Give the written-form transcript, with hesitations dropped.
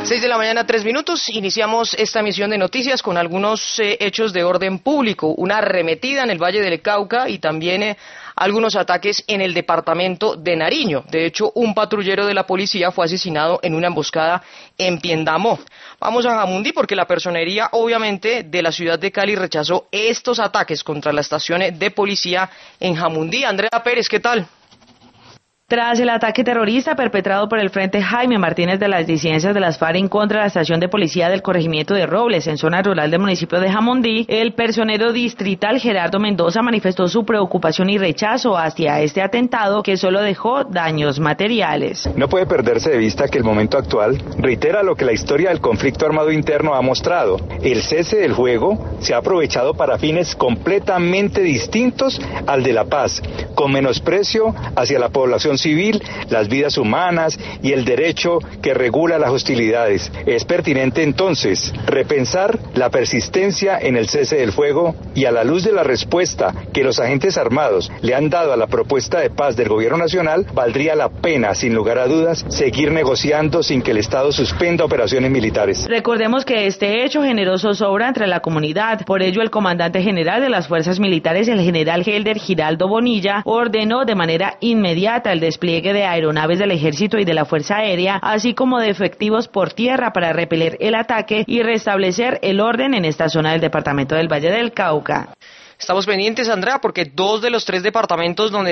6 de la mañana, 3 minutos. Iniciamos esta emisión de noticias con algunos hechos de orden público. Una arremetida en el Valle del Cauca y también algunos ataques en el departamento de Nariño. De hecho, un patrullero de la policía fue asesinado en una emboscada en Piendamó. Vamos a Jamundí porque la personería, obviamente, de la ciudad de Cali rechazó estos ataques contra la estación de policía en Jamundí. Andrea Pérez, ¿qué tal? Tras el ataque terrorista perpetrado por el Frente Jaime Martínez de las disidencias de las FARC en contra de la estación de policía del corregimiento de Robles, en zona rural del municipio de Jamundí, el personero distrital Gerardo Mendoza manifestó su preocupación y rechazo hacia este atentado que solo dejó daños materiales. No puede perderse de vista que el momento actual reitera lo que la historia del conflicto armado interno ha mostrado. El cese del fuego se ha aprovechado para fines completamente distintos al de la paz, con menosprecio hacia la población civil, las vidas humanas y el derecho que regula las hostilidades. Es pertinente entonces repensar la persistencia en el cese del fuego y a la luz de la respuesta que los agentes armados le han dado a la propuesta de paz del gobierno nacional, valdría la pena, sin lugar a dudas, seguir negociando sin que el Estado suspenda operaciones militares. Recordemos que este hecho generó zozobra entre la comunidad. Por ello, el comandante general de las fuerzas militares, el general Helder Giraldo Bonilla, ordenó de manera inmediata el despliegue de aeronaves del Ejército y de la Fuerza Aérea, así como de efectivos por tierra para repeler el ataque y restablecer el orden en esta zona del departamento del Valle del Cauca. Estamos pendientes, Andrea, porque 2 de los 3 departamentos donde